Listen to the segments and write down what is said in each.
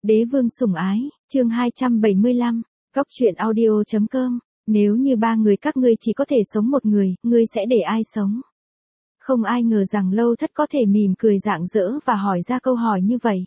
Đế vương sủng ái, chương 275, Góc truyện audio.com, nếu như ba người các ngươi chỉ có thể sống một người, ngươi sẽ để ai sống? Không ai ngờ rằng Lâu Thất có thể mỉm cười rạng rỡ và hỏi ra câu hỏi như vậy.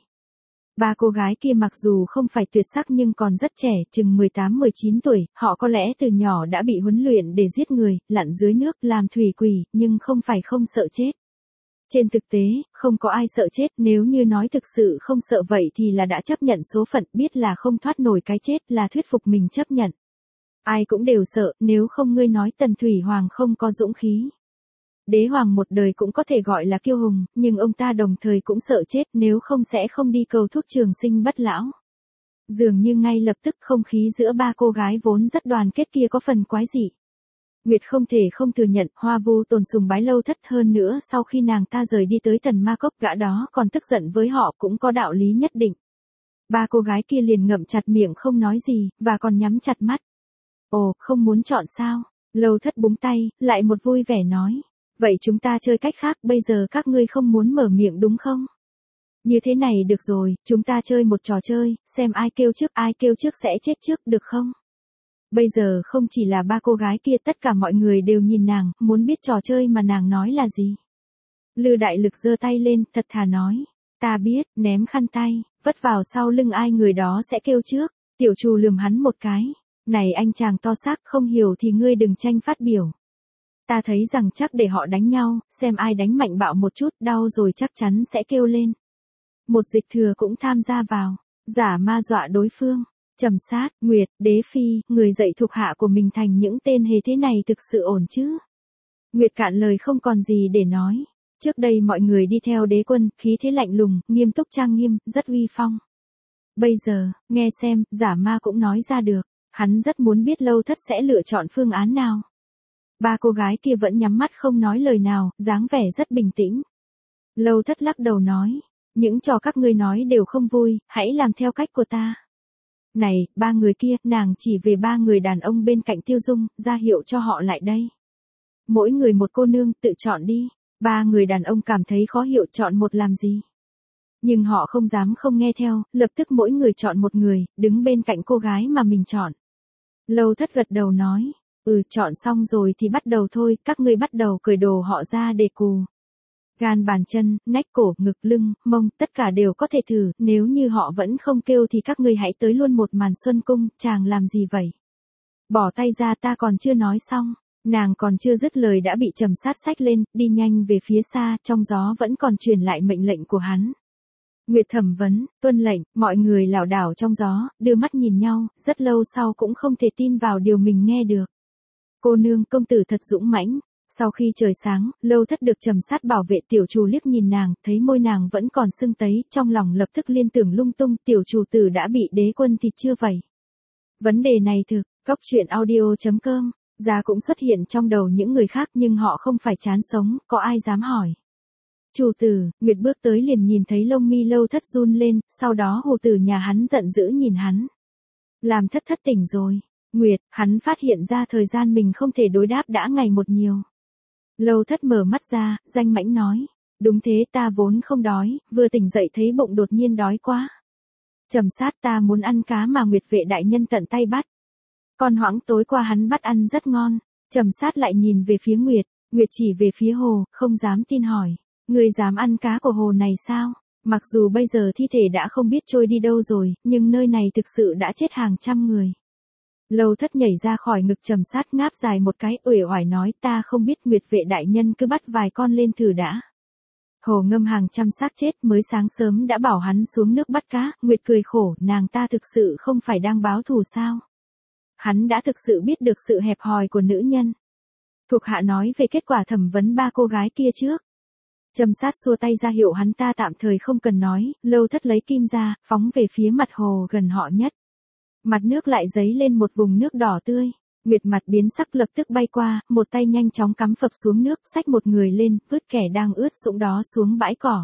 Ba cô gái kia mặc dù không phải tuyệt sắc nhưng còn rất trẻ, chừng 18-19 tuổi, họ có lẽ từ nhỏ đã bị huấn luyện để giết người, lặn dưới nước, làm thủy quỷ, nhưng không phải không sợ chết. Trên thực tế, không có ai sợ chết, nếu như nói thực sự không sợ vậy thì là đã chấp nhận số phận, biết là không thoát nổi cái chết, là thuyết phục mình chấp nhận. Ai cũng đều sợ, nếu không ngươi nói Tần Thủy Hoàng không có dũng khí. Đế hoàng một đời cũng có thể gọi là kiêu hùng, nhưng ông ta đồng thời cũng sợ chết, nếu không sẽ không đi cầu thuốc trường sinh bất lão. Dường như ngay lập tức không khí giữa ba cô gái vốn rất đoàn kết kia có phần quái dị. Nguyệt không thể không thừa nhận, Hoa Vu Tồn sùng bái Lâu Thất, hơn nữa sau khi nàng ta rời đi tới Tần Ma Cốc, gã đó còn tức giận với họ cũng có đạo lý nhất định. Ba cô gái kia liền ngậm chặt miệng không nói gì, và còn nhắm chặt mắt. Ồ, không muốn chọn sao? Lâu Thất búng tay, lại một vui vẻ nói. Vậy chúng ta chơi cách khác, bây giờ các ngươi không muốn mở miệng đúng không? Như thế này được rồi, chúng ta chơi một trò chơi, xem ai kêu trước sẽ chết trước, được không? Bây giờ không chỉ là ba cô gái kia, tất cả mọi người đều nhìn nàng, muốn biết trò chơi mà nàng nói là gì. Lư Đại Lực giơ tay lên, thật thà nói. Ta biết, ném khăn tay, vất vào sau lưng ai người đó sẽ kêu trước. Tiểu Trù lườm hắn một cái. Này anh chàng to xác, không hiểu thì ngươi đừng tranh phát biểu. Ta thấy rằng chắc để họ đánh nhau, xem ai đánh mạnh bạo một chút, đau rồi chắc chắn sẽ kêu lên. Một dịch thừa cũng tham gia vào, giả ma dọa đối phương. Trầm Sát, Nguyệt, Đế Phi, người dạy thuộc hạ của mình thành những tên hề thế này thực sự ổn chứ? Nguyệt cạn lời không còn gì để nói. Trước đây mọi người đi theo đế quân, khí thế lạnh lùng, nghiêm túc trang nghiêm, rất uy phong. Bây giờ, nghe xem, giả ma cũng nói ra được, hắn rất muốn biết Lâu Thất sẽ lựa chọn phương án nào. Ba cô gái kia vẫn nhắm mắt không nói lời nào, dáng vẻ rất bình tĩnh. Lâu Thất lắc đầu nói, những trò các ngươi nói đều không vui, hãy làm theo cách của ta. Này, ba người kia, nàng chỉ về ba người đàn ông bên cạnh Tiêu Dung, ra hiệu cho họ lại đây. Mỗi người một cô nương, tự chọn đi. Ba người đàn ông cảm thấy khó hiểu, chọn một làm gì. Nhưng họ không dám không nghe theo, lập tức mỗi người chọn một người, đứng bên cạnh cô gái mà mình chọn. Lâu Thất gật đầu nói, chọn xong rồi thì bắt đầu thôi, các ngươi bắt đầu cởi đồ họ ra để cù. Gan bàn chân, nách cổ, ngực lưng, mông, tất cả đều có thể thử, nếu như họ vẫn không kêu thì các ngươi hãy tới luôn một màn xuân cung, chàng làm gì vậy? Bỏ tay ra, ta còn chưa nói xong, nàng còn chưa dứt lời đã bị Trầm Sát xách lên, đi nhanh về phía xa, trong gió vẫn còn truyền lại mệnh lệnh của hắn. Nguyệt thẩm vấn, tuân lệnh, mọi người lảo đảo trong gió, đưa mắt nhìn nhau, rất lâu sau cũng không thể tin vào điều mình nghe được. Cô nương, công tử thật dũng mãnh. Sau khi trời sáng, Lâu Thất được Trầm Sát bảo vệ. Tiểu Trù liếc nhìn nàng, thấy môi nàng vẫn còn sưng tấy, trong lòng lập tức liên tưởng lung tung, tiểu Trù tử đã bị đế quân thịt chưa vậy? Vấn đề này thực, Góc truyện audio.com, ra cũng xuất hiện trong đầu những người khác nhưng họ không phải chán sống, có ai dám hỏi. Chủ tử, Nguyệt bước tới liền nhìn thấy lông mi Lâu Thất run lên, sau đó hù tử nhà hắn giận dữ nhìn hắn. Làm thất tỉnh rồi. Nguyệt, hắn phát hiện ra thời gian mình không thể đối đáp đã ngày một nhiều. Lâu Thất mở mắt ra, danh mãnh nói. Đúng thế, ta vốn không đói, vừa tỉnh dậy thấy bụng đột nhiên đói quá. Trầm Sát, ta muốn ăn cá mà Nguyệt vệ đại nhân tận tay bắt. Con hoãng tối qua hắn bắt ăn rất ngon. Trầm Sát lại nhìn về phía Nguyệt, Nguyệt chỉ về phía hồ, không dám tin hỏi. Người dám ăn cá của hồ này sao? Mặc dù bây giờ thi thể đã không biết trôi đi đâu rồi, nhưng nơi này thực sự đã chết hàng trăm người. Lâu Thất nhảy ra khỏi ngực Trầm Sát, ngáp dài một cái, uể oải nói, ta không biết, Nguyệt vệ đại nhân cứ bắt vài con lên thử đã. Hồ ngâm hàng trăm xác chết, mới sáng sớm đã bảo hắn xuống nước bắt cá. Nguyệt cười khổ, nàng ta thực sự không phải đang báo thù sao? Hắn đã thực sự biết được sự hẹp hòi của nữ nhân. Thuộc hạ nói về kết quả thẩm vấn ba cô gái kia trước. Trầm Sát xua tay ra hiệu hắn ta tạm thời không cần nói. Lâu Thất lấy kim ra, phóng về phía mặt hồ gần họ nhất. Mặt nước lại dấy lên một vùng nước đỏ tươi. Nguyệt mặt biến sắc lập tức bay qua, một tay nhanh chóng cắm phập xuống nước, xách một người lên, vứt kẻ đang ướt sũng đó xuống bãi cỏ.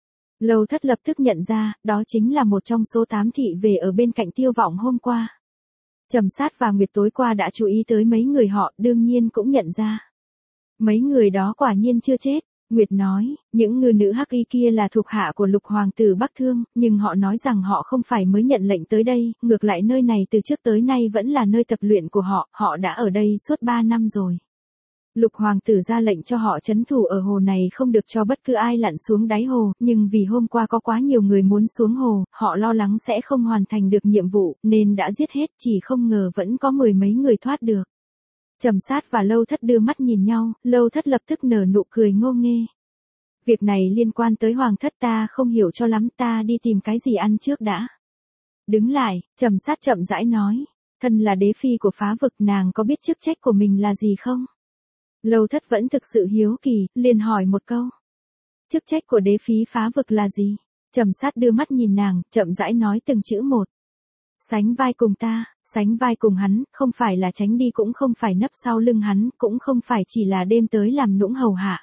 Lâu Thất lập tức nhận ra, đó chính là một trong số 8 thị về ở bên cạnh Tiêu Vọng hôm qua. Trầm Sát và Nguyệt tối qua đã chú ý tới mấy người họ, đương nhiên cũng nhận ra. Mấy người đó quả nhiên chưa chết. Nguyệt nói, những ngư nữ hắc y kia là thuộc hạ của lục hoàng tử Bắc Thương, nhưng họ nói rằng họ không phải mới nhận lệnh tới đây, ngược lại nơi này từ trước tới nay vẫn là nơi tập luyện của họ, họ đã ở đây suốt 3 năm rồi. Lục hoàng tử ra lệnh cho họ trấn thủ ở hồ này không được cho bất cứ ai lặn xuống đáy hồ, nhưng vì hôm qua có quá nhiều người muốn xuống hồ, họ lo lắng sẽ không hoàn thành được nhiệm vụ, nên đã giết hết, chỉ không ngờ vẫn có 10 mấy người thoát được. Trầm Sát và Lâu Thất đưa mắt nhìn nhau, Lâu Thất lập tức nở nụ cười ngô nghê. Việc này liên quan tới hoàng thất, ta không hiểu cho lắm, ta đi tìm cái gì ăn trước đã. Đứng lại, Trầm Sát chậm rãi nói, thân là đế phi của Phá Vực, nàng có biết chức trách của mình là gì không? Lâu Thất vẫn thực sự hiếu kỳ, liền hỏi một câu. Chức trách của đế phi Phá Vực là gì? Trầm Sát đưa mắt nhìn nàng, chậm rãi nói từng chữ một. Sánh vai cùng ta, sánh vai cùng hắn, không phải là tránh đi, cũng không phải nấp sau lưng hắn, cũng không phải chỉ là đêm tới làm nũng hầu hạ.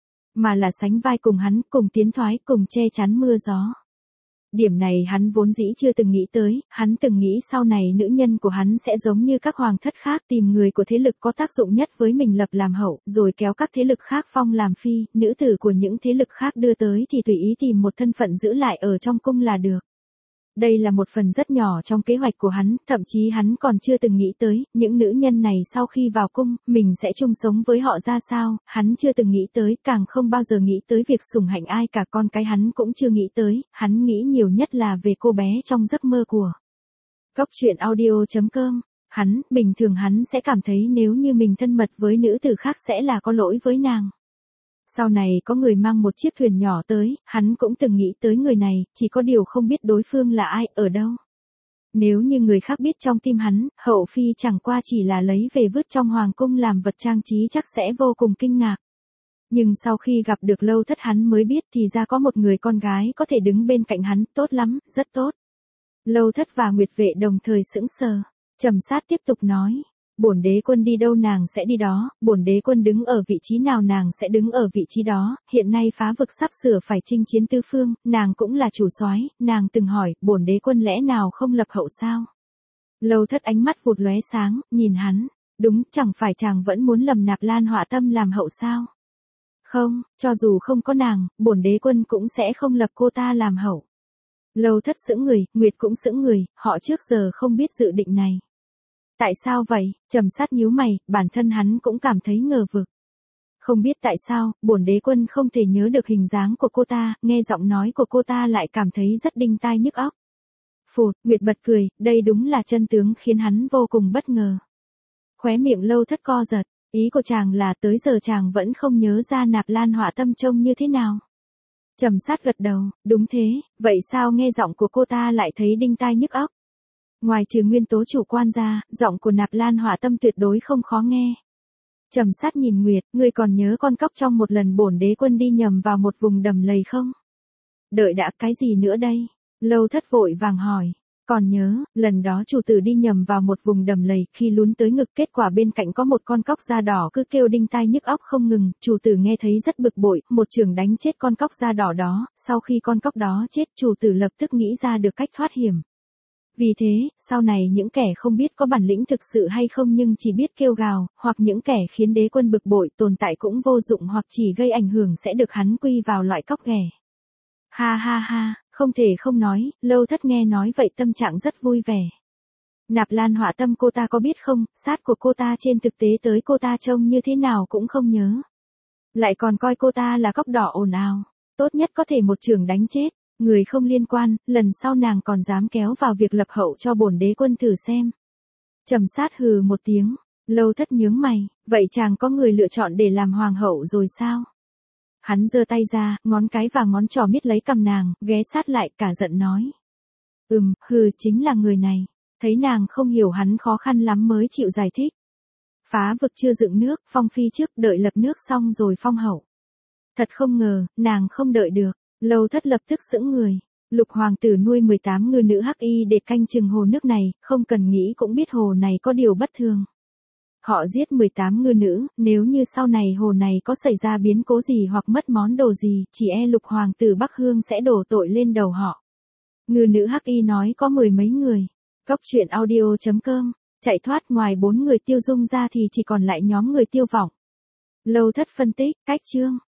Mà là sánh vai cùng hắn, cùng tiến thoái, cùng che chắn mưa gió. Điểm này hắn vốn dĩ chưa từng nghĩ tới, hắn từng nghĩ sau này nữ nhân của hắn sẽ giống như các hoàng thất khác, tìm người của thế lực có tác dụng nhất với mình lập làm hậu, rồi kéo các thế lực khác phong làm phi, nữ tử của những thế lực khác đưa tới thì tùy ý tìm một thân phận giữ lại ở trong cung là được. Đây là một phần rất nhỏ trong kế hoạch của hắn, thậm chí hắn còn chưa từng nghĩ tới, những nữ nhân này sau khi vào cung, mình sẽ chung sống với họ ra sao, hắn chưa từng nghĩ tới, càng không bao giờ nghĩ tới việc sủng hạnh ai cả, con cái hắn cũng chưa nghĩ tới, hắn nghĩ nhiều nhất là về cô bé trong giấc mơ của. Góc truyện audio.com, bình thường hắn sẽ cảm thấy nếu như mình thân mật với nữ tử khác sẽ là có lỗi với nàng. Sau này có người mang một chiếc thuyền nhỏ tới, hắn cũng từng nghĩ tới người này, chỉ có điều không biết đối phương là ai, ở đâu. Nếu như người khác biết trong tim hắn, hậu phi chẳng qua chỉ là lấy về vứt trong hoàng cung làm vật trang trí chắc sẽ vô cùng kinh ngạc. Nhưng sau khi gặp được Lâu Thất hắn mới biết thì ra có một người con gái có thể đứng bên cạnh hắn, tốt lắm, rất tốt. Lâu Thất và Nguyệt Vệ đồng thời sững sờ. Trầm Sát tiếp tục nói. Bổn đế quân đi đâu nàng sẽ đi đó, bổn đế quân đứng ở vị trí nào nàng sẽ đứng ở vị trí đó, hiện nay Phá Vực sắp sửa phải chinh chiến tứ phương, nàng cũng là chủ soái, nàng từng hỏi, bổn đế quân lẽ nào không lập hậu sao? Lâu Thất ánh mắt vụt lóe sáng, nhìn hắn, đúng, chẳng phải chàng vẫn muốn lầm Nạp Lan Họa Tâm làm hậu sao? Không, cho dù không có nàng, bổn đế quân cũng sẽ không lập cô ta làm hậu. Lâu Thất sững người, Nguyệt cũng sững người, họ trước giờ không biết dự định này. Tại sao vậy? Trầm Sát nhíu mày, bản thân hắn cũng cảm thấy ngờ vực. Không biết tại sao, bổn đế quân không thể nhớ được hình dáng của cô ta, nghe giọng nói của cô ta lại cảm thấy rất đinh tai nhức óc. Phụt, Nguyệt bật cười, đây đúng là chân tướng khiến hắn vô cùng bất ngờ. Khóe miệng Lâu Thất co giật, ý của chàng là tới giờ chàng vẫn không nhớ ra Nạp Lan Họa Tâm trông như thế nào. Trầm Sát gật đầu, đúng thế, vậy sao nghe giọng của cô ta lại thấy đinh tai nhức óc? Ngoài trừ nguyên tố chủ quan ra, giọng của Nạp Lan Họa Tâm tuyệt đối không khó nghe. Trầm Sát nhìn Nguyệt, ngươi còn nhớ con cóc trong một lần bổn đế quân đi nhầm vào một vùng đầm lầy không? Đợi đã, cái gì nữa đây? Lâu Thất vội vàng hỏi. Còn nhớ, lần đó chủ tử đi nhầm vào một vùng đầm lầy, khi lún tới ngực kết quả bên cạnh có một con cóc da đỏ cứ kêu đinh tai nhức óc không ngừng, chủ tử nghe thấy rất bực bội, một chưởng đánh chết con cóc da đỏ đó, sau khi con cóc đó chết chủ tử lập tức nghĩ ra được cách thoát hiểm. Vì thế, sau này những kẻ không biết có bản lĩnh thực sự hay không nhưng chỉ biết kêu gào, hoặc những kẻ khiến đế quân bực bội tồn tại cũng vô dụng hoặc chỉ gây ảnh hưởng sẽ được hắn quy vào loại cóc ghẻ. Ha ha ha, không thể không nói, Lâu Thất nghe nói vậy tâm trạng rất vui vẻ. Nạp Lan Họa Tâm cô ta có biết không, sát của cô ta trên thực tế tới cô ta trông như thế nào cũng không nhớ. Lại còn coi cô ta là cóc đỏ ồn ào, tốt nhất có thể một chưởng đánh chết. Người không liên quan, lần sau nàng còn dám kéo vào việc lập hậu cho bổn đế quân thử xem. Trầm Sát hừ một tiếng, Lâu Thất nhướng mày, vậy chàng có người lựa chọn để làm hoàng hậu rồi sao? Hắn giơ tay ra, ngón cái và ngón trỏ miết lấy cằm nàng, ghé sát lại cả giận nói. Chính là người này. Thấy nàng không hiểu hắn khó khăn lắm mới chịu giải thích. Phá Vực chưa dựng nước, phong phi trước, đợi lập nước xong rồi phong hậu. Thật không ngờ, nàng không đợi được. Lâu Thất lập tức sững người. Lục hoàng tử nuôi 18 ngư nữ hắc y để canh chừng hồ nước này, không cần nghĩ cũng biết hồ này có điều bất thường. Họ giết 18 ngư nữ, nếu như sau này hồ này có xảy ra biến cố gì hoặc mất món đồ gì, chỉ e lục hoàng tử Bắc Hương sẽ đổ tội lên đầu họ. Ngư nữ hắc y nói có 10 mấy người. Góc truyện audio.com, chạy thoát ngoài 4 người Tiêu Dung ra thì chỉ còn lại nhóm người Tiêu Vọng. Lâu Thất phân tích, cách chương.